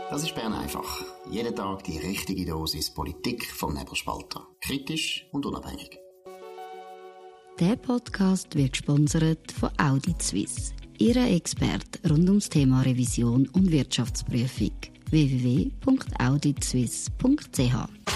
Das ist Bern einfach. Jeden Tag die richtige Dosis Politik vom Nebelspalter. Kritisch und unabhängig. Der Podcast wird gesponsert von Audit Suisse. Ihre Experte rund ums Thema Revision und Wirtschaftsprüfung. www.auditsuisse.ch.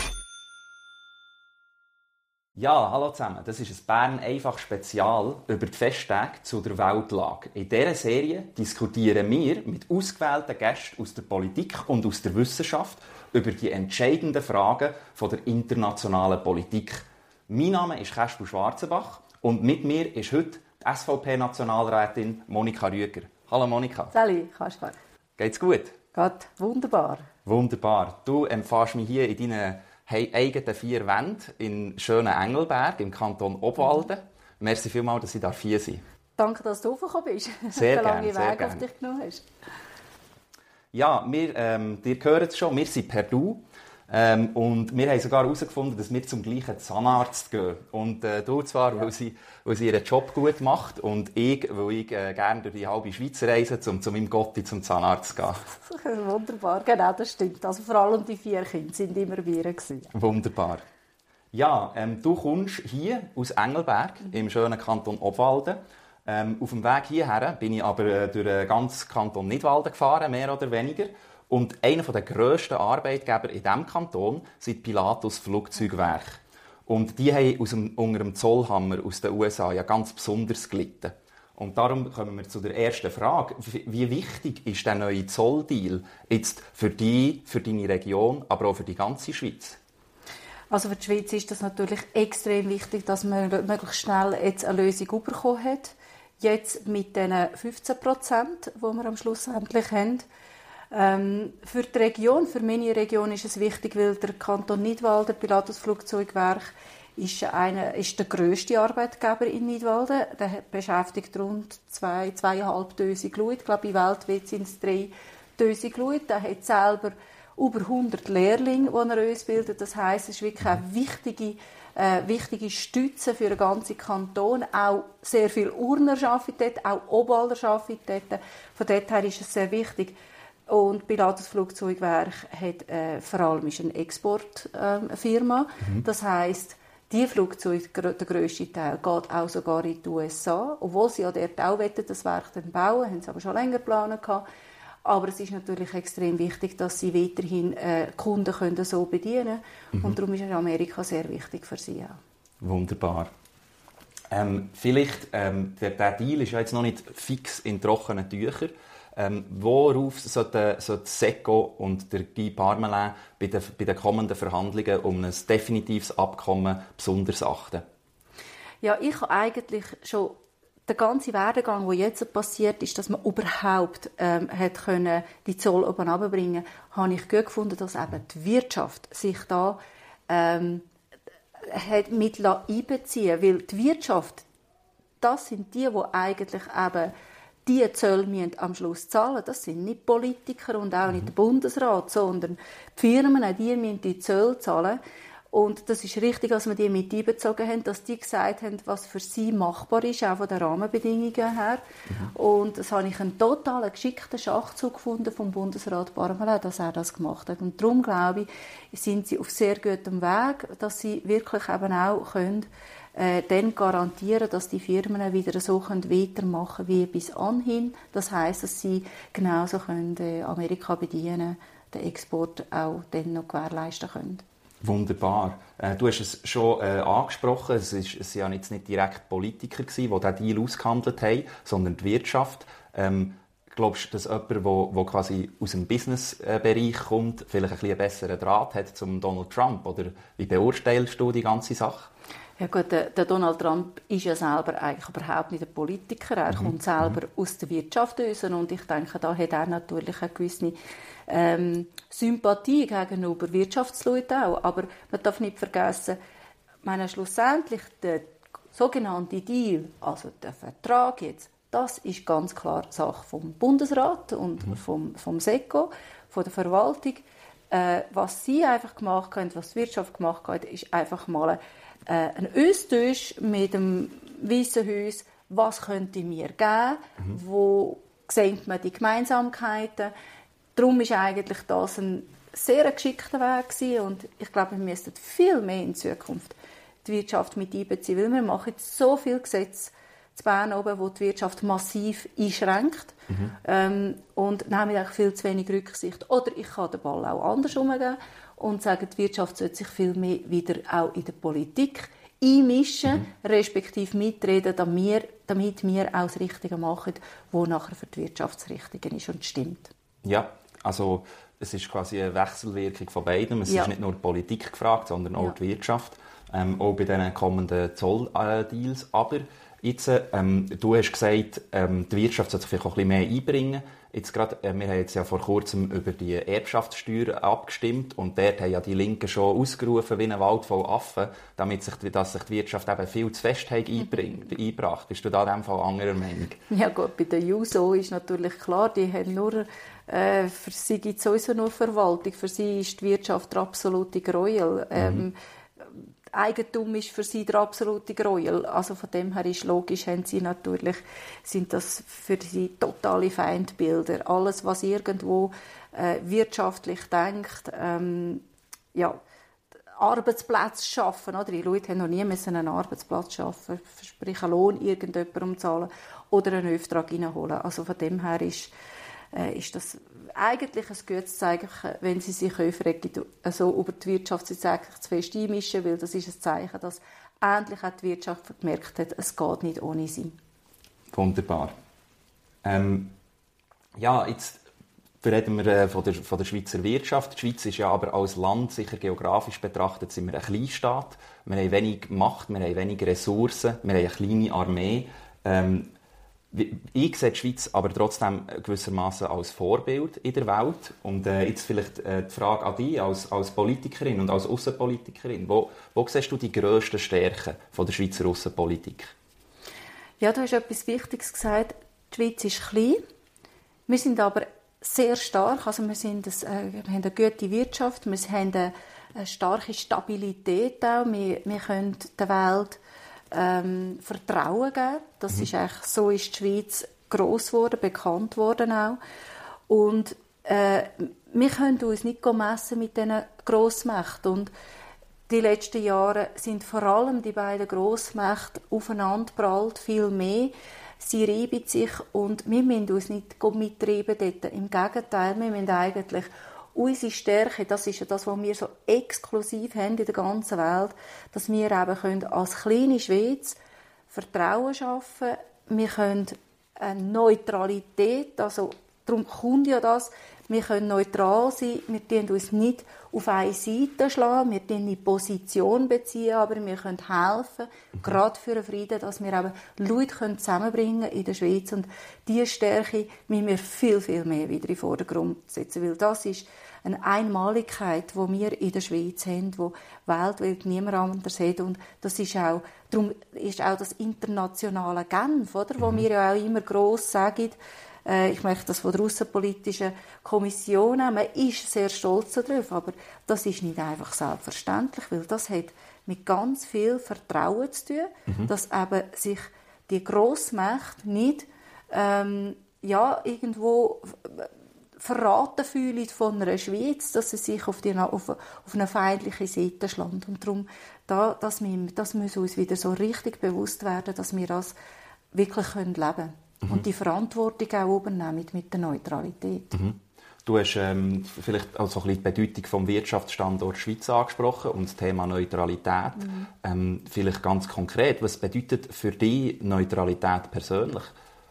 Ja, hallo zusammen. Das ist ein Bern einfach Spezial über die Festtage zu der Weltlage. In dieser Serie diskutieren wir mit ausgewählten Gästen aus der Politik und aus der Wissenschaft über die entscheidenden Fragen der internationalen Politik. Mein Name ist Kasper Schwarzenbach und mit mir ist heute die SVP-Nationalrätin Monika Rüeger. Hallo Monika. Salut, Kasper. Geht's gut? Geht wunderbar. Wunderbar. Du empfährst mich hier in deinen eigenen 4 Wänden in schönen Engelberg im Kanton Obwalden. Merci vielmals, dass ich hier sein darf. Danke, dass du hochgekommen bist. Sehr gerne. Den langen Weg auf dich genommen hast. Ja, ihr hört es schon, wir sind per Du. Und wir haben sogar herausgefunden, dass wir zum gleichen Zahnarzt gehen. Und du zwar, weil sie ihren Job gut macht, und ich, weil ich gerne durch die halbe Schweiz reise, um zu meinem Gotti zum Zahnarzt zu gehen. Wunderbar, genau, das stimmt. Also vor allem die 4 Kinder sind immer bei ihr gewesen. Wunderbar. Ja, du kommst hier aus Engelberg, im schönen Kanton Obwalden. Auf dem Weg hierher bin ich aber durch den ganzen Kanton Nidwalden gefahren, mehr oder weniger. Und einer der grössten Arbeitgeber in diesem Kanton sind Pilatus Flugzeugwerke. Und die haben unter dem Zollhammer aus den USA ja ganz besonders gelitten. Und darum kommen wir zu der ersten Frage. Wie wichtig ist der neue Zolldeal jetzt für dich, für deine Region, aber auch für die ganze Schweiz? Also für die Schweiz ist das natürlich extrem wichtig, dass man möglichst schnell jetzt eine Lösung bekommen hat. Jetzt mit den 15%, die wir am Schluss endlich haben. Für die Region, für meine Region ist es wichtig, weil der Kanton Nidwalden, Pilatus Flugzeugwerk, ist der grösste Arbeitgeber in Nidwalden. Der beschäftigt rund 2'500 Leute. Ich glaube, weltweit sind es 3'000 Leute. Der hat selber über 100 Lehrlinge, die er ausbildet. Das heisst, es ist wirklich eine wichtige Stütze für den ganzen Kanton. Auch sehr viel Urner arbeiten dort, auch Obwalder arbeiten dort. Von dort her ist es sehr wichtig. Und Pilatus Flugzeugwerk hat vor allem ist eine Exportfirma. Das heisst, die Flugzeuge, der grösste Teil, geht auch sogar in die USA. Obwohl sie ja dort auch das Werk dann bauen, haben sie aber schon länger geplant gehabt. Aber es ist natürlich extrem wichtig, dass sie weiterhin Kunden können so bedienen können. Und darum ist Amerika sehr wichtig für sie auch. Wunderbar. Vielleicht, der Deal ist ja jetzt noch nicht fix in trockenen Tüchern. Worauf sollte SECO und der Guy Parmelin bei den kommenden Verhandlungen um ein definitives Abkommen besonders achten? Ja, ich habe eigentlich schon der ganze Werdegang, der jetzt passiert ist, dass man überhaupt die Zoll oben runterbringen konnte, habe ich gut gefunden, dass eben die Wirtschaft sich da hat mit einbeziehen, weil die Wirtschaft, das sind die eigentlich eben die Zölle am Schluss zahlen. Das sind nicht Politiker und auch nicht der Bundesrat, sondern die Firmen, die müssen die Zölle zahlen. Und das ist richtig, dass wir die mit einbezogen haben, dass die gesagt haben, was für sie machbar ist, auch von den Rahmenbedingungen her. Und das habe ich einen total geschickten Schachzug gefunden vom Bundesrat Parmelin, dass er das gemacht hat. Und darum, glaube ich, sind sie auf sehr gutem Weg, dass sie wirklich eben auch können, dann garantieren, dass die Firmen wieder so weitermachen können wie bis anhin. Das heisst, dass sie genauso Amerika bedienen, den Export auch dann noch gewährleisten können. Wunderbar. Du hast es schon angesprochen, es waren ja jetzt nicht direkt Politiker, die diesen Deal ausgehandelt haben, sondern die Wirtschaft. Glaubst du, dass jemand, der quasi aus dem Businessbereich kommt, vielleicht ein bisschen besseren Draht hat zum Donald Trump? Oder wie beurteilst du die ganze Sache? Ja gut, der Donald Trump ist ja selber eigentlich überhaupt nicht ein Politiker. Er kommt selber aus der Wirtschaft raus und ich denke, da hat er natürlich eine gewisse Sympathie gegenüber Wirtschaftsleuten auch. Aber man darf nicht vergessen, schlussendlich der sogenannte Deal, also der Vertrag jetzt, das ist ganz klar Sache vom Bundesrat und vom SECO, von der Verwaltung. Was sie einfach gemacht haben, was die Wirtschaft gemacht hat, ist einfach mal ein Austausch mit dem Weißen Haus, was könnte mir geben, wo sieht man die Gemeinsamkeiten. darum ist eigentlich das ein sehr geschickter Weg gewesen. Und ich glaube, wir müssten viel mehr in Zukunft die Wirtschaft mit einbeziehen, weil wir machen jetzt so viele Gesetze zu Bern oben, wo die Wirtschaft massiv einschränkt und nehmen eigentlich viel zu wenig Rücksicht. Oder ich kann den Ball auch andersrum geben und sagen, die Wirtschaft sollte sich viel mehr wieder auch in der Politik einmischen, respektive mitreden, damit wir auch das Richtige machen, was nachher für die Wirtschaft das Richtige ist und stimmt. Ja, also es ist quasi eine Wechselwirkung von beidem. Es ist nicht nur die Politik gefragt, sondern auch die Wirtschaft. Auch bei den kommenden Zolldeals. Aber jetzt, du hast gesagt, die Wirtschaft sollte sich vielleicht auch ein bisschen mehr einbringen. Jetzt gerade, wir haben jetzt ja vor kurzem über die Erbschaftssteuer abgestimmt und dort haben ja die Linken schon ausgerufen wie ein Wald voll Affen, dass sich die Wirtschaft eben viel zu fest eingebracht. Bist du da in diesem Fall anderer Meinung? Ja gut, bei der Juso ist natürlich klar, die haben nur, für sie gibt es sowieso nur Verwaltung, für sie ist die Wirtschaft der absolute Gräuel. Eigentum ist für sie der absolute Gräuel. Also von dem her ist logisch, sind das für sie totale Feindbilder. Alles, was irgendwo wirtschaftlich denkt, Arbeitsplätze schaffen. Oder? Die Leute haben noch nie einen Arbeitsplatz schaffen, sprich einen Lohn irgendjemandem zahlen oder einen Auftrag reinholen. Also von dem her ist das eigentlich ein gutes Zeichen, wenn sie sich also über die Wirtschaft zu fest einmischen, weil das ist ein Zeichen, dass endlich auch die Wirtschaft gemerkt hat, es geht nicht ohne sie. Wunderbar. Jetzt reden wir von der Schweizer Wirtschaft. Die Schweiz ist ja aber als Land, sicher geografisch betrachtet, sind wir ein Kleinstaat. Wir haben wenig Macht, wir haben wenig Ressourcen, wir haben eine kleine Armee. Ich sehe die Schweiz aber trotzdem gewissermaßen als Vorbild in der Welt. Und jetzt vielleicht die Frage an dich als Politikerin und als Aussenpolitikerin. Wo siehst du die grössten Stärken von der Schweizer Aussenpolitik? Ja, du hast etwas Wichtiges gesagt. Die Schweiz ist klein. Wir sind aber sehr stark. Also wir haben eine gute Wirtschaft, wir haben eine starke Stabilität auch. Wir können der Welt Vertrauen geben. Das ist eigentlich, so ist die Schweiz gross geworden, bekannt worden auch. Und wir können uns nicht messen mit diesen Grossmächten. Und die letzten Jahre sind vor allem die beiden Grossmächte aufeinandergeprallt, viel mehr. Sie reiben sich und wir müssen uns nicht mitreiben dort. Im Gegenteil, wir müssen eigentlich unsere Stärke, das ist ja das, was wir so exklusiv haben in der ganzen Welt, dass wir eben können als kleine Schweiz Vertrauen schaffen, wir können eine Neutralität, also darum kommt ja das, wir können neutral sein, wir tun uns nicht auf eine Seite schlagen, wir tun eine Position beziehen, aber wir können helfen, gerade für den Frieden, dass wir eben Leute zusammenbringen in der Schweiz. Und diese Stärke müssen wir viel, viel mehr wieder in den Vordergrund setzen, weil das ist eine Einmaligkeit, die wir in der Schweiz haben, die weltweit niemand anders hat. Und das ist auch, darum ist auch das internationale Genf, oder, wo wir ja auch immer gross sagen, ich möchte das von der Aussenpolitischen Kommission auch. Man ist sehr stolz darauf, aber das ist nicht einfach selbstverständlich, weil das hat mit ganz viel Vertrauen zu tun, dass eben sich die Grossmächte nicht irgendwo verraten fühlen von einer Schweiz, dass sie sich auf eine feindliche Seite schlagen. Und darum, das muss uns wieder so richtig bewusst werden, dass wir das wirklich leben können. Und die Verantwortung auch übernehmen mit der Neutralität. Du hast vielleicht auch so ein bisschen die Bedeutung vom Wirtschaftsstandort Schweiz angesprochen und das Thema Neutralität. Vielleicht ganz konkret, was bedeutet für dich Neutralität persönlich?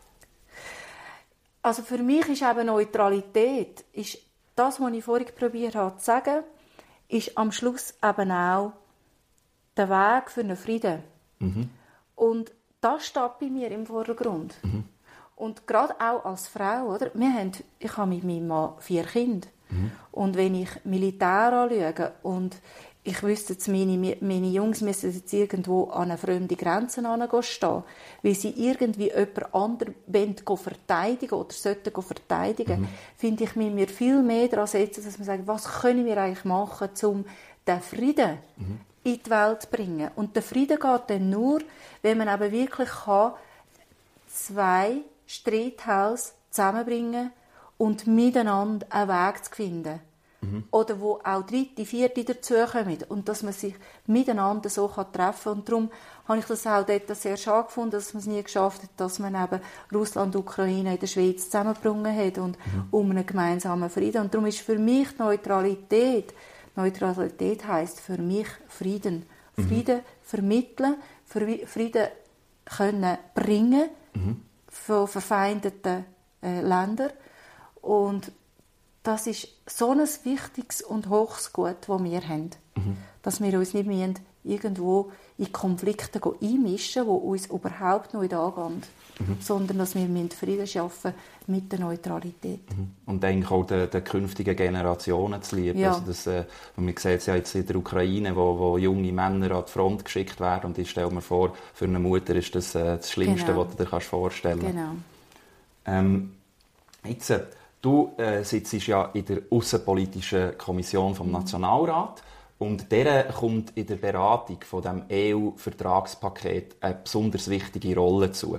Also für mich ist eben Neutralität, ist das, was ich vorhin probiert habe zu sagen, ist am Schluss eben auch der Weg für einen Frieden. Und das steht bei mir im Vordergrund. Und gerade auch als Frau, oder? Ich habe mit meinem Mann 4 Kinder. Und wenn ich Militär anschaue und ich wüsste jetzt, meine Jungs müssen jetzt irgendwo an eine fremde Grenze stehen, weil sie irgendwie jemand anderen verteidigen oder sollten verteidigen, finde ich, müssen wir viel mehr daran setzen, dass wir sagen, was können wir eigentlich machen, um den Frieden in die Welt zu bringen. Und der Frieden geht dann nur, wenn man eben wirklich 2 Streithälse zusammenbringen und miteinander einen Weg zu finden. Oder wo auch Dritte, Vierte dazukommen. Und dass man sich miteinander so treffen kann. Und darum habe ich das auch dort sehr schade gefunden, dass man es nie geschafft hat, dass man eben Russland und Ukraine in der Schweiz zusammengebracht hat und um einen gemeinsamen Frieden. Und darum ist für mich Neutralität heisst für mich Frieden. Frieden vermitteln, Frieden können bringen von verfeindeten Ländern. Und das ist so ein wichtiges und hohes Gut, das wir haben. Dass wir uns nicht irgendwo in Konflikte einmischen, die uns überhaupt nicht angehen. Sondern dass wir Frieden schaffen mit der Neutralität. Und eigentlich auch den künftigen Generationen zu lieben. Ja. Also man sieht es ja jetzt in der Ukraine, wo junge Männer an die Front geschickt werden. Und ich stelle mir vor, für eine Mutter ist das das Schlimmste, was du dir vorstellen kannst. Genau. Jetzt, du sitzt ja in der Aussenpolitischen Kommission vom Nationalrat und der kommt in der Beratung von dem EU-Vertragspaket eine besonders wichtige Rolle zu.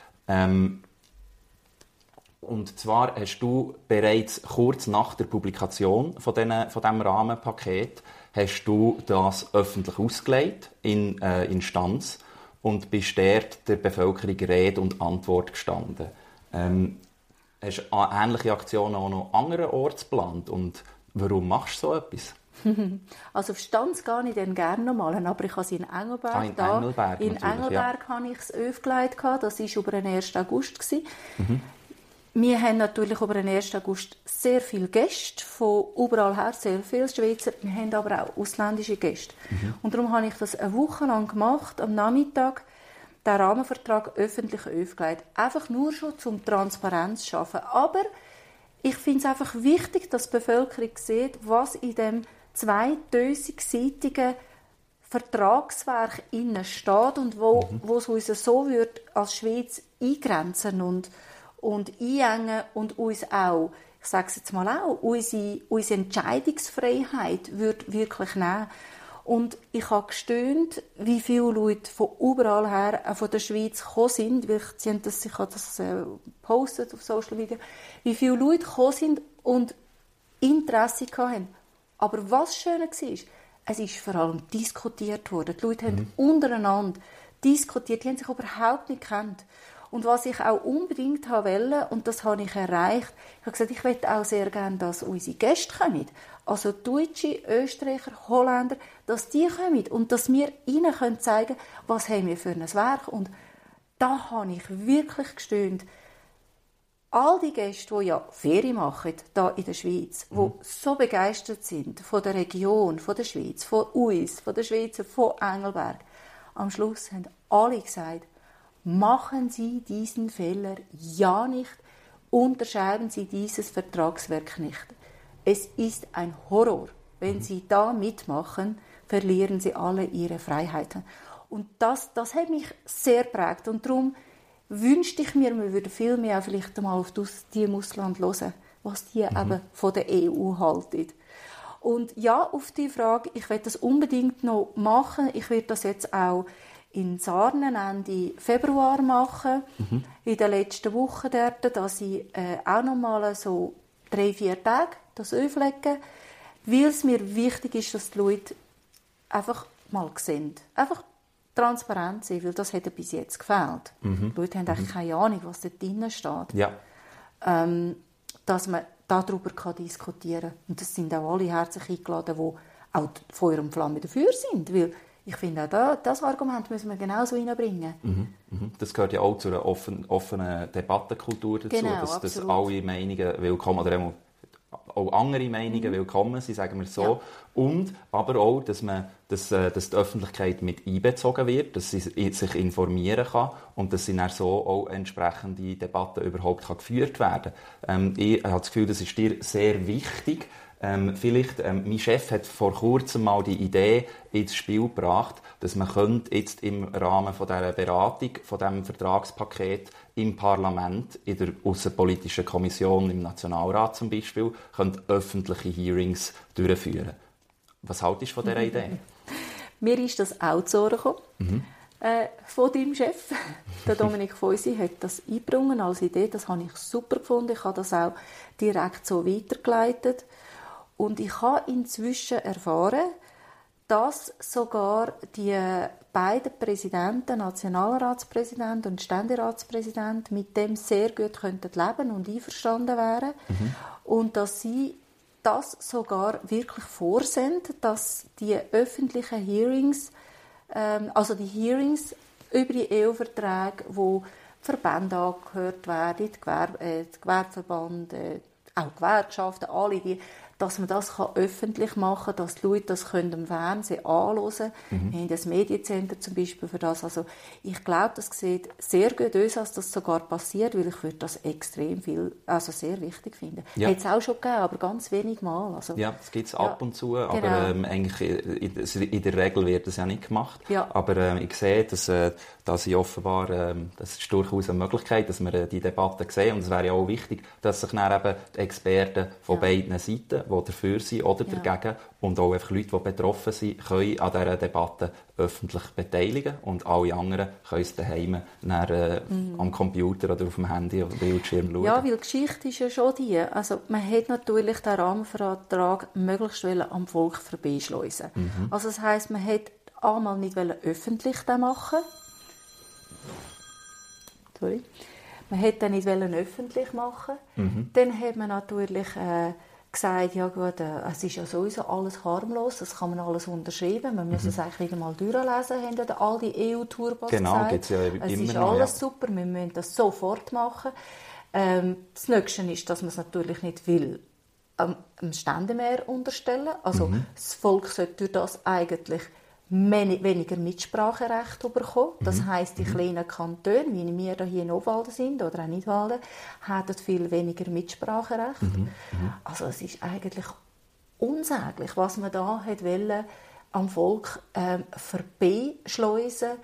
Und zwar hast du bereits kurz nach der Publikation von diesem Rahmenpaket hast du das öffentlich ausgelegt in Instanz und bist dort der Bevölkerung Rede und Antwort gestanden. Hast du ähnliche Aktionen auch noch andernorts geplant? Und warum machst du so etwas? Also auf Stanz gehe ich dann gerne nochmal, aber ich habe sie in Engelberg. In Engelberg habe ich es aufgelegt. Das war über den 1. August. Wir haben natürlich über den 1. August sehr viele Gäste, von überall her, sehr viele Schweizer. Wir haben aber auch ausländische Gäste. Und darum habe ich das eine Woche lang gemacht, am Nachmittag, den Rahmenvertrag öffentlich aufgelegt. Einfach nur schon, um Transparenz zu schaffen. Aber ich finde es einfach wichtig, dass die Bevölkerung sieht, was in dem 2-seitigen Vertragswerk innen steht und wo es uns so wird als Schweiz eingrenzen und einengen und uns auch, ich sage es jetzt mal auch, unsere Entscheidungsfreiheit wird wirklich nehmen. Und ich habe gestaunt, wie viele Leute von überall her, von der Schweiz gekommen sind, weil ich habe das gepostet auf Social Media, wie viele Leute gekommen sind und Interesse hatten. Aber was schön war, es ist vor allem diskutiert worden. Die Leute haben untereinander diskutiert, die haben sich überhaupt nicht gekannt. Und was ich auch unbedingt wollte, und das habe ich erreicht, ich habe gesagt, ich möchte auch sehr gerne, dass unsere Gäste kommen. Also Deutsche, Österreicher, Holländer, dass die kommen und dass wir ihnen zeigen können, was haben wir für ein Werk. Und da habe ich wirklich gestaunt. All die Gäste, die ja Ferien machen, hier in der Schweiz, die so begeistert sind von der Region, von der Schweiz, von uns, von der Schweizer, von Engelberg, am Schluss haben alle gesagt, machen Sie diesen Fehler ja nicht, unterschreiben Sie dieses Vertragswerk nicht. Es ist ein Horror. Wenn Sie da mitmachen, verlieren Sie alle Ihre Freiheiten. Und das hat mich sehr geprägt. Und darum wünschte ich mir, wir würden viel mehr vielleicht einmal auf die im Ausland hören, was die eben von der EU halten. Und ja, auf die Frage, ich werde das unbedingt noch machen. Ich werde das jetzt auch in Sarnen Ende Februar machen, in der letzten Woche dort, dass ich auch noch mal so 3-4 Tage das auflege, weil es mir wichtig ist, dass die Leute einfach mal sehen. Einfach transparent sein, weil das hat bis jetzt gefehlt. Die Leute haben eigentlich keine Ahnung, was da drinnen steht. Ja. Dass man darüber diskutieren kann. Und das sind auch alle herzlich eingeladen, die auch Feuer und Flamme dafür sind, weil ich finde, auch das Argument müssen wir genauso reinbringen. Das gehört ja auch zu einer offenen Debattenkultur dazu, genau, dass alle Meinungen willkommen, oder auch andere Meinungen willkommen sind, sagen wir so. Ja. Und aber auch, dass die Öffentlichkeit mit einbezogen wird, dass sie sich informieren kann und dass sie dann so auch entsprechende Debatten überhaupt geführt werden kann. Ich habe das Gefühl, das ist dir sehr wichtig. Mein Chef hat vor kurzem mal die Idee ins Spiel gebracht, dass man jetzt im Rahmen von dieser Beratung, von diesem Vertragspaket im Parlament, in der Aussenpolitischen Kommission, im Nationalrat zum Beispiel, öffentliche Hearings durchführen. Was haltest du von dieser Idee? Mir ist das auch zu Ohren gekommen. von deinem Chef. Der Dominik Feusi hat das eingebracht als Idee. Das habe ich super gefunden. Ich habe das auch direkt so weitergeleitet. Und ich habe inzwischen erfahren, dass sogar die beiden Präsidenten, Nationalratspräsident und Ständeratspräsident, mit dem sehr gut leben und einverstanden wären. Und dass sie das sogar wirklich vorsehen, dass die öffentlichen Hearings, also die Hearings über die EU-Verträge, wo die Verbände angehört werden, die Gewerbeverband, auch Gewerkschaften, alle die, dass man das öffentlich machen kann, dass die Leute das im Fernsehen anschauen können. Wir haben das Mediencenter zum Beispiel für das. Also ich glaube, das sieht sehr gut aus, dass das sogar passiert, weil ich würde das extrem viel, also sehr wichtig finden. Ja. Hat es auch schon gegeben, aber ganz wenig Mal. Also, ja, das gibt es ab und zu, aber genau. Eigentlich in der Regel wird das ja nicht gemacht. Ja. Aber ich sehe, dass ich offenbar, das ist durchaus eine Möglichkeit, dass wir die Debatte sehen. Und es wäre ja auch wichtig, dass sich dann eben die Experten von beiden Seiten, die dafür sind oder dagegen, und auch einfach Leute, die betroffen sind, können an dieser Debatte öffentlich beteiligen und alle anderen können es daheim am Computer oder auf dem Handy oder Bildschirm schauen. Ja, weil die Geschichte ist ja schon die. Also man hat natürlich den Rahmenvertrag möglichst am Volk vorbeischleusen. Also das heisst, man hat einmal nicht öffentlich machen. Sorry. Man hätte den nicht öffentlich machen. Dann hat man natürlich gesagt, ja gut, es ist ja sowieso alles harmlos, das kann man alles unterschreiben, man muss es eigentlich wieder mal durchlesen, haben dann all die EU-Turbos genau, gesagt. Ja es ist alles super, wir müssen das sofort machen. Das Nächste ist, dass man es natürlich nicht will am Ständemehr unterstellen. Also das Volk sollte durch das eigentlich weniger Mitspracherecht bekommen. Das heisst, die kleinen Kantone, wie wir hier in Obwalden sind oder auch Nidwalden, haben viel weniger Mitspracherecht. Also es ist eigentlich unsäglich, was man da wollte, am Volk vorbeischleusen,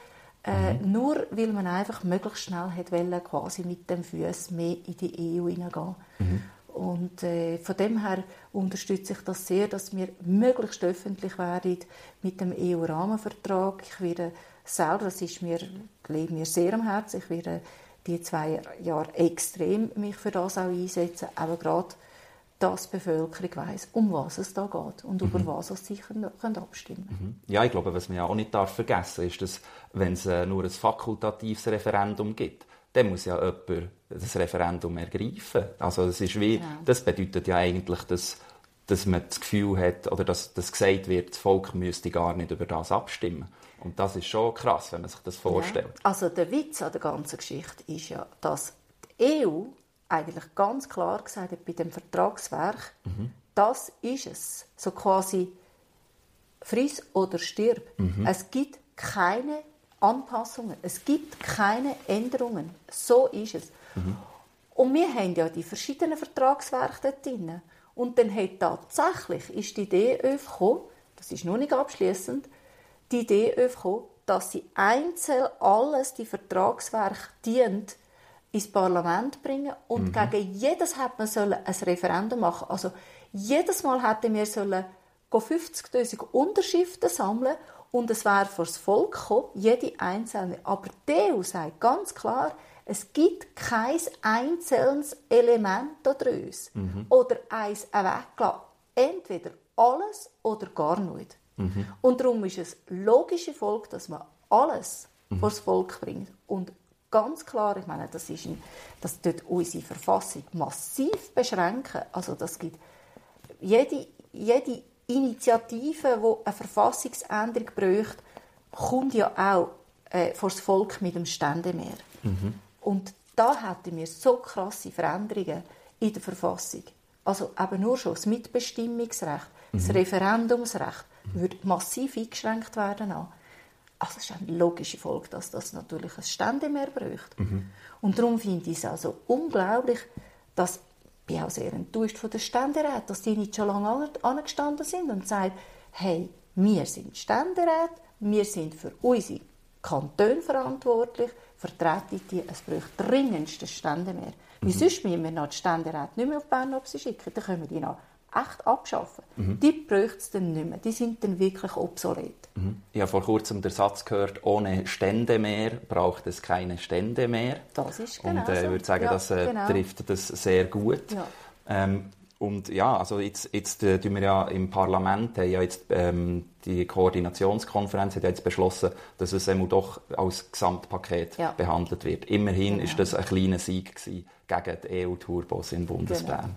nur weil man einfach möglichst schnell wollte, quasi mit dem Fuss mehr in die EU hineingehen. Und von dem her unterstütze ich das sehr, dass wir möglichst öffentlich werden mit dem EU-Rahmenvertrag. Ich werde selber, das liegt mir sehr am Herzen, ich werde die 2 Jahre extrem mich für das auch einsetzen, aber gerade, dass die Bevölkerung weiss, um was es da geht und über was sie sich abstimmen können. Ja, ich glaube, was man ja auch nicht vergessen darf, ist, dass, wenn es nur ein fakultatives Referendum gibt, dann muss ja jemand das Referendum ergreifen. Also das ist wie, das bedeutet ja eigentlich, dass man das Gefühl hat, oder dass gesagt wird, das Volk müsste gar nicht über das abstimmen. Und das ist schon krass, wenn man sich das vorstellt. Ja. Also der Witz an der ganzen Geschichte ist ja, dass die EU eigentlich ganz klar gesagt hat, bei dem Vertragswerk, das ist es. So quasi friss oder stirb. Es gibt keine Anpassungen. Es gibt keine Änderungen. So ist es. Und wir haben ja die verschiedenen Vertragswerke dort drin. Und dann hat tatsächlich ist die Idee aufgekommen, das ist noch nicht abschliessend, die Idee aufgekommen, dass sie einzeln alles die Vertragswerke dient, ins Parlament bringen und gegen jedes hat man ein Referendum machen. Also jedes Mal hätten wir 50'000 Unterschriften sammeln und es wäre vor das Volk gekommen, jede einzelne. Aber die EU sagt ganz klar, es gibt kein einzelnes Element daraus. Oder eins weggelassen. Entweder alles oder gar nicht. Und darum ist es logische Folge, dass man alles vor das Volk bringt. Und ganz klar, ich meine, das tut unsere Verfassung massiv beschränken. Also das gibt jede Initiative, die eine Verfassungsänderung bräuchte, kommt ja auch vor das Volk mit dem Ständemehr. Und da hätten wir so krasse Veränderungen in der Verfassung. Also eben nur schon das Mitbestimmungsrecht, das Referendumsrecht würde massiv eingeschränkt werden. Also es ist eine logische Folge, dass das natürlich ein Ständemehr bräuchte. Und darum finde ich es also unglaublich, dass ich bin auch sehr enttäuscht von den Ständeräten, dass die nicht schon lange angestanden sind und sagen, hey, wir sind Ständeräte, wir sind für unsere Kantone verantwortlich, vertreten die, es bräuchte dringendst ein Ständemehr. Wie sonst müssen wir noch die Ständeräte nicht mehr auf Bern schicken, dann kommen die nach echt abschaffen. Die bräuchte es dann nicht mehr. Die sind dann wirklich obsolet. Ich habe vor kurzem den Satz gehört, ohne Stände mehr braucht es keine Stände mehr. Das ist genau Und ich würde sagen, ja, das trifft das sehr gut. Ja. Und ja, also jetzt tun wir ja im Parlament, haben ja jetzt, die Koordinationskonferenz hat jetzt beschlossen, dass es doch als Gesamtpaket behandelt wird. Immerhin ist das ein kleiner Sieg gewesen gegen die EU-Turbos in Bundesbern.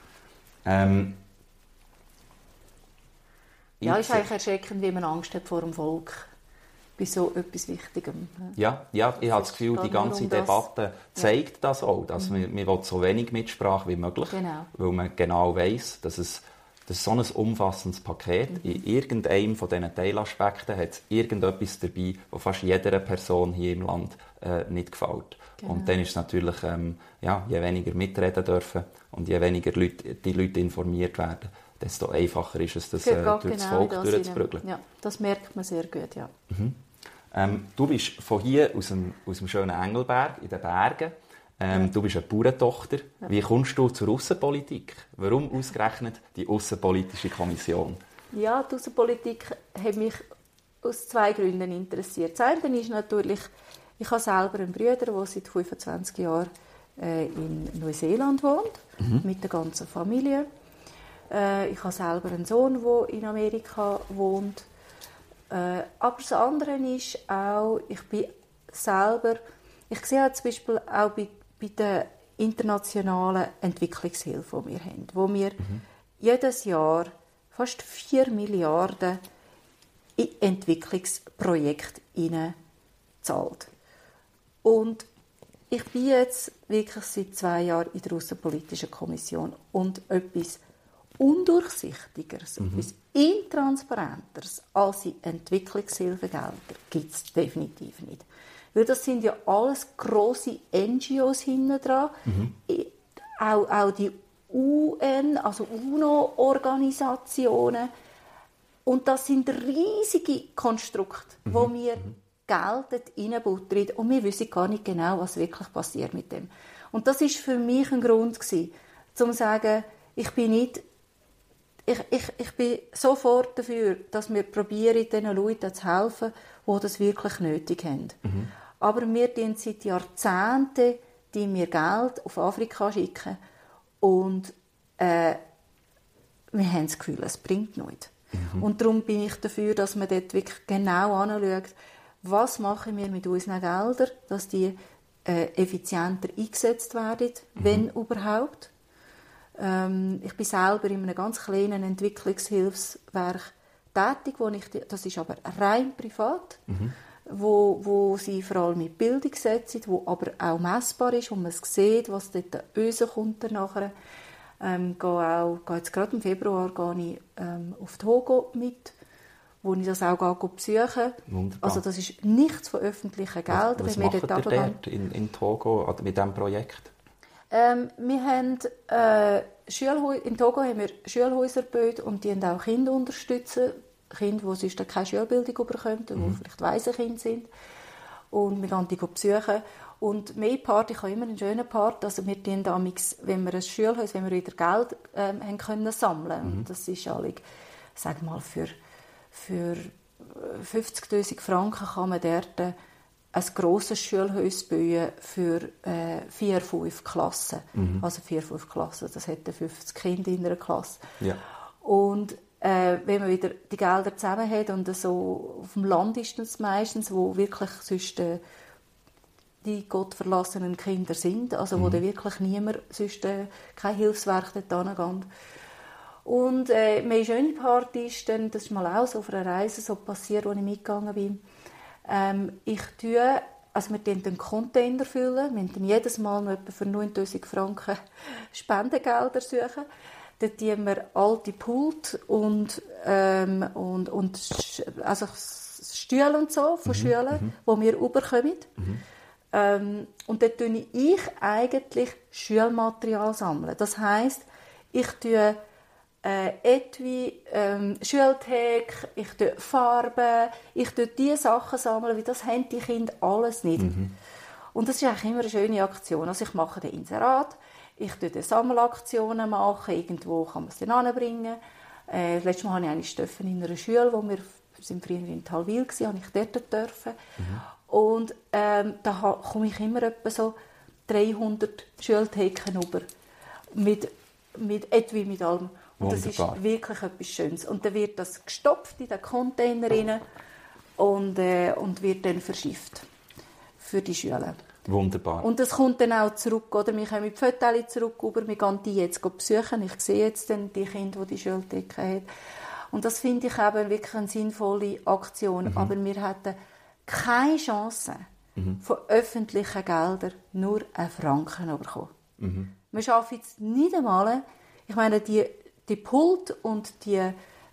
Ja, es ist eigentlich erschreckend, wie man Angst hat vor dem Volk bei so etwas Wichtigem. Ja, ich habe das Gefühl, die ganze Debatte zeigt das auch, dass man will so wenig Mitsprache wie möglich, weil man genau weiss, dass es so ein umfassendes Paket in irgendeinem von diesen Teilaspekten hat es irgendetwas dabei, was fast jeder Person hier im Land nicht gefällt. Genau. Und dann ist es natürlich, je weniger mitreden dürfen und je weniger die Leute informiert werden, desto einfacher ist es, das durch das Volk durchzuprügeln. Ja, das merkt man sehr gut, ja. Du bist von hier aus dem schönen Engelberg in den Bergen. Du bist eine Bauerntochter. Ja. Wie kommst du zur Aussenpolitik? Warum ausgerechnet die Aussenpolitische Kommission? Ja, die Aussenpolitik hat mich aus 2 Gründen interessiert. Das eine ist natürlich, ich habe selber einen Bruder, der seit 25 Jahren in Neuseeland wohnt, mit der ganzen Familie. Ich habe selber einen Sohn, der in Amerika wohnt. Aber das andere ist auch, ich sehe zum Beispiel auch bei der internationalen Entwicklungshilfe, die wir haben, wo wir jedes Jahr fast 4 Milliarden in Entwicklungsprojekte zahlt. Und ich bin jetzt wirklich seit 2 Jahren in der Aussenpolitischen Kommission und etwas Undurchsichtigeres, etwas Intransparenteres als die Entwicklungshilfegelder gibt es definitiv nicht. Weil das sind ja alles grosse NGOs hinten dran, auch die UN, also UNO-Organisationen. Und das sind riesige Konstrukte, wo wir Geld reinbuttern und wir wissen gar nicht genau, was wirklich passiert mit dem. Und das war für mich ein Grund gewesen, um zu sagen, ich bin sofort dafür, dass wir probieren, diesen Leuten zu helfen, die das wirklich nötig haben. Aber wir schicken seit Jahrzehnten Geld auf Afrika schicken und wir haben das Gefühl, es bringt nichts. Und darum bin ich dafür, dass man dort wirklich genau anschaut, was machen wir mit unseren Geldern, dass die effizienter eingesetzt werden, wenn überhaupt. Ich bin selber in einem ganz kleinen Entwicklungshilfswerk tätig, das ist aber rein privat, wo sie vor allem mit Bildung setzen, wo aber auch messbar ist, wo man sieht, was dort rauskommt nachher. Gehe jetzt gerade im Februar gehe ich auf Togo mit, wo ich das auch besuche. Wunderbar. Also das ist nichts von öffentlichen Geldern. Was macht ihr dort in Togo mit diesem Projekt? Wir haben in Togo haben wir Schulhäuser gebaut und die auch Kinder unterstützen. Kinder, die sonst keine Schulbildung bekommen, die vielleicht Waisenkinder sind. Und wir gehen die besuchen. Und mein Part, ich habe immer einen schönen Part, also wir tun damals, wenn wir ein Schulhaus, wenn wir wieder Geld haben können sammeln. Und das ist alle, sag mal, für 50'000 Franken kann man dort ein grosses Schulhaus bauen für 4-5 Klassen. Also 4-5 Klassen, das hätten 50 Kinder in einer Klasse. Ja. Und wenn man wieder die Gelder zusammen hat und so auf dem Land ist das meistens, wo wirklich sonst die gottverlassenen Kinder sind, also wo dann wirklich niemand, sonst kein Hilfswerk dort hingeht. Und meine schöne Part ist dann, das ist mal auch so auf einer Reise so passiert, wo ich mitgegangen bin, wir füllen den Container füllen, wir müssen jedes Mal noch etwa für 9'000 Franken Spendengelder suchen. Dort tun wir alte Pult und also Stühle und so von Schülern, die wir überkommen. Und dort sample ich eigentlich Schulmaterial sammeln. Das heisst, ich tue Etui, Schulthek, ich tue Farben, ich tue diese Sachen sammeln, weil das haben die Kinder alles nicht. Und das ist eigentlich immer eine schöne Aktion. Also ich mache den Inserat, Ich mache Sammelaktionen, irgendwo kann man es dann anbringen. Das letzte Mal habe ich eine Steffen in einer Schule, wo wir sind früher in Talwil waren, habe ich dort dürfen. Und da komme ich immer etwa so 300 Schultheken rüber. Mit Etui, mit allem. Und das ist wirklich etwas Schönes. Und dann wird das gestopft in den Container rein und wird dann verschifft für die Schüler. Wunderbar. Und das kommt dann auch zurück, oder? Wir kommen mit Fotos zurück, wir gehen die jetzt besuchen. Ich sehe jetzt dann die Kinder, die Schultheke haben. Und das finde ich eben wirklich eine sinnvolle Aktion. Aber wir hätten keine Chance, von öffentlichen Geldern nur einen Franken zu bekommen. Wir schaffen es nicht einmal. Ich meine, die Pult und die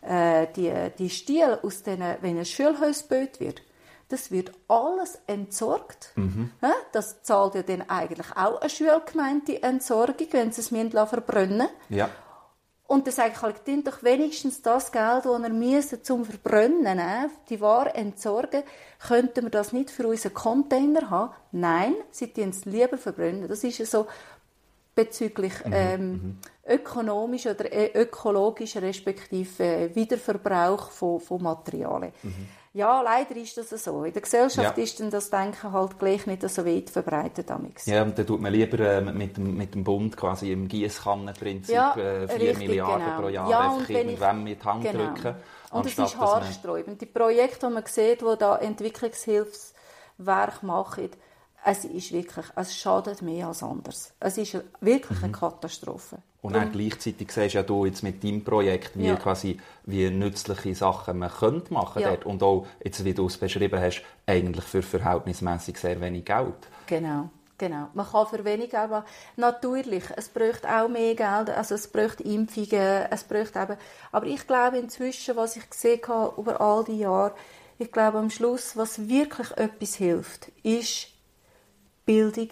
Stiele, aus denen, wenn ein Schulhaus gebaut wird, das wird alles entsorgt. Das zahlt ja dann eigentlich auch eine Schulgemeinde die Entsorgung, wenn sie es verbrennen müssen. Ja. Und dann sage ich, nehmt doch wenigstens das Geld, das ihr zum Verbrennen, die Ware entsorgen, könnten wir das nicht für unseren Container haben? Nein, sie tun es lieber verbrennen. Das ist ja so bezüglich ökonomisch oder ökologisch respektive Wiederverbrauch von Materialien. Ja, leider ist das so. In der Gesellschaft ist dann das Denken halt gleich nicht so weit verbreitet. Ja, und dann tut man lieber mit dem Bund quasi im Giesskannenprinzip 4 Milliarden pro Jahr einfach irgendwann mit Hand drücken. Und es ist haarsträubend. Die Projekte, die man sieht, die da Entwicklungshilfswerk machen, es schadet mehr als anders. Es ist wirklich eine Katastrophe. Und dann gleichzeitig siehst ja du jetzt mit deinem Projekt, wie nützliche Sachen man könnte machen dort. Und auch, jetzt, wie du es beschrieben hast, eigentlich für verhältnismäßig sehr wenig Geld. Genau. Man kann für wenig Geld machen. Natürlich, es bräuchte auch mehr Geld, also es bräuchte Impfungen, es bräuchte eben... Aber ich glaube inzwischen, was ich gesehen habe über all die Jahre, ich glaube am Schluss, was wirklich etwas hilft, ist Bildung.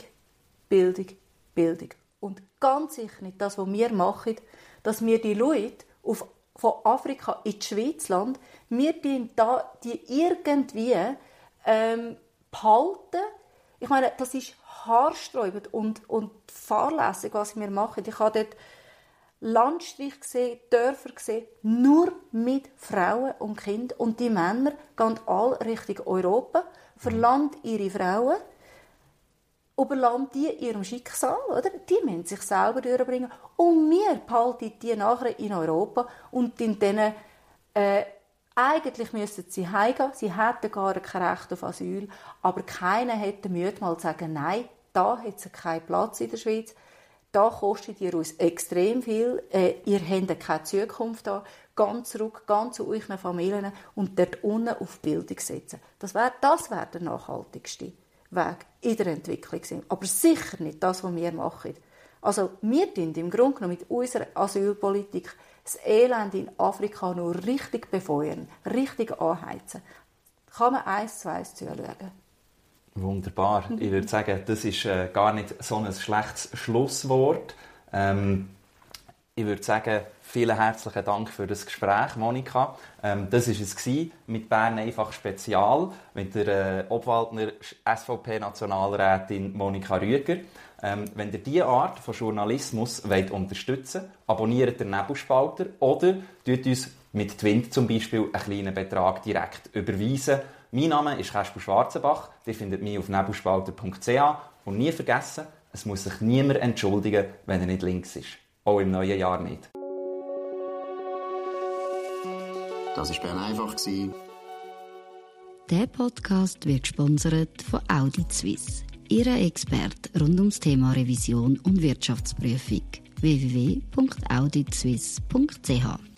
Und ganz sicher nicht das, was wir machen, dass wir die Leute von Afrika in die Schweiz landen, wir die irgendwie behalten. Ich meine, das ist haarsträubend und fahrlässig, was wir machen. Ich habe dort Landstriche gesehen, Dörfer gesehen, nur mit Frauen und Kindern. Und die Männer gehen alle Richtung Europa, verlassen ihre Frauen, überlassen die ihrem Schicksal, oder? Die müssen sich selber durchbringen. Und wir behalten die nachher in Europa und in denen, eigentlich müssten sie heimgehen, sie hätten gar kein Recht auf Asyl, aber keiner hätte Mühe, mal zu sagen, nein, da hat es keinen Platz in der Schweiz, da kostet ihr uns extrem viel, ihr habt keine Zukunft da, ganz zurück, ganz zu euren Familien und dort unten auf Bildung setzen. Das wäre der nachhaltigste Weg in der Entwicklung sind. Aber sicher nicht das, was wir machen. Also wir tun im Grunde genommen mit unserer Asylpolitik das Elend in Afrika nur richtig befeuern, richtig anheizen. Kann man 1:1 zuschauen. Wunderbar. Ich würde sagen, das ist gar nicht so ein schlechtes Schlusswort. Ich würde sagen, vielen herzlichen Dank für das Gespräch, Monika. Das war es mit Bern einfach Spezial mit der Obwaldner SVP-Nationalrätin Monika Rüegger. Wenn ihr diese Art von Journalismus unterstützen wollt, abonniert den Nebelspalter oder tut uns mit Twint zum Beispiel einen kleinen Betrag direkt überweisen. Mein Name ist Kasper Schwarzenbach. Ihr findet mich auf nebelspalter.ch. Und nie vergessen, es muss sich niemand entschuldigen, wenn er nicht links ist. Auch im neuen Jahr nicht. Das war Bern einfach. Der Podcast wird gesponsert von Audit Suisse, Ihrer Experte rund ums Thema Revision und Wirtschaftsprüfung. www.auditsuisse.ch